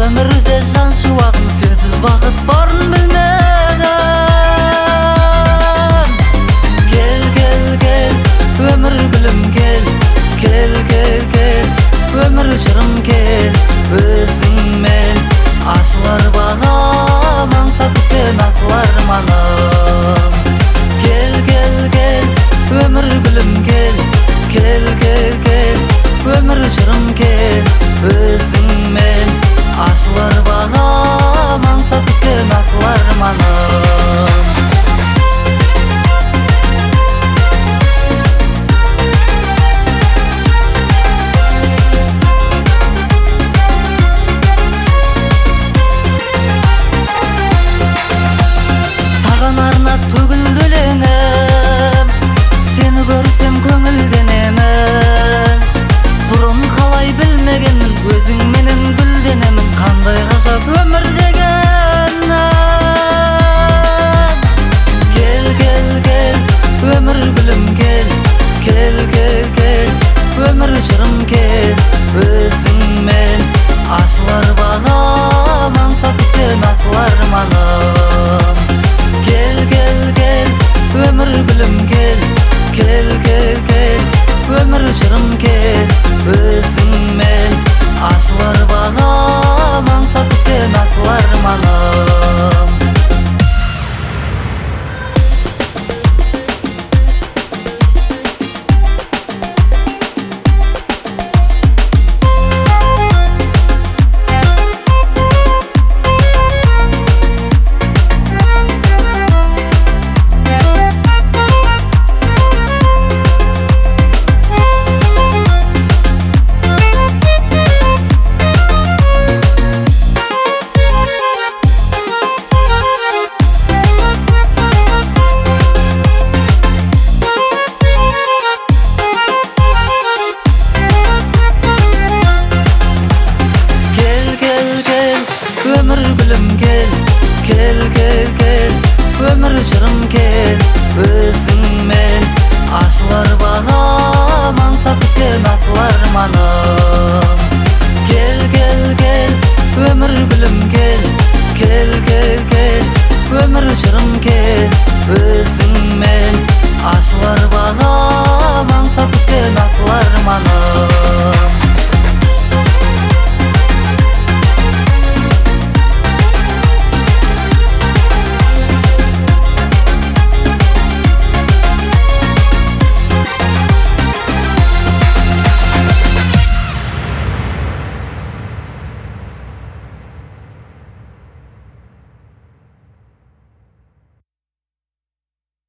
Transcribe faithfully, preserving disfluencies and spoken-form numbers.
өмірде жан шуағым сенсіз бақыт барын білмедім. Кел, кел, кел, өмір гүлім кел, кел, кел, кел, өмір жырым кел, өзіңмен ашылар бағам, аңсап күткен асыл арманым. Кел, кел, кел, өмір гүлім кел, кел, кел, кел, өмір жырым кел, өзіңмен ашылар бағам, аңсап күткен асыл арманым. Арнап төгілді өлеңім, сені көрсем көңілденемін. Бұрын қалай білмегенмін, өзіңменен гүлденемін. Қандай ғажап өмір деген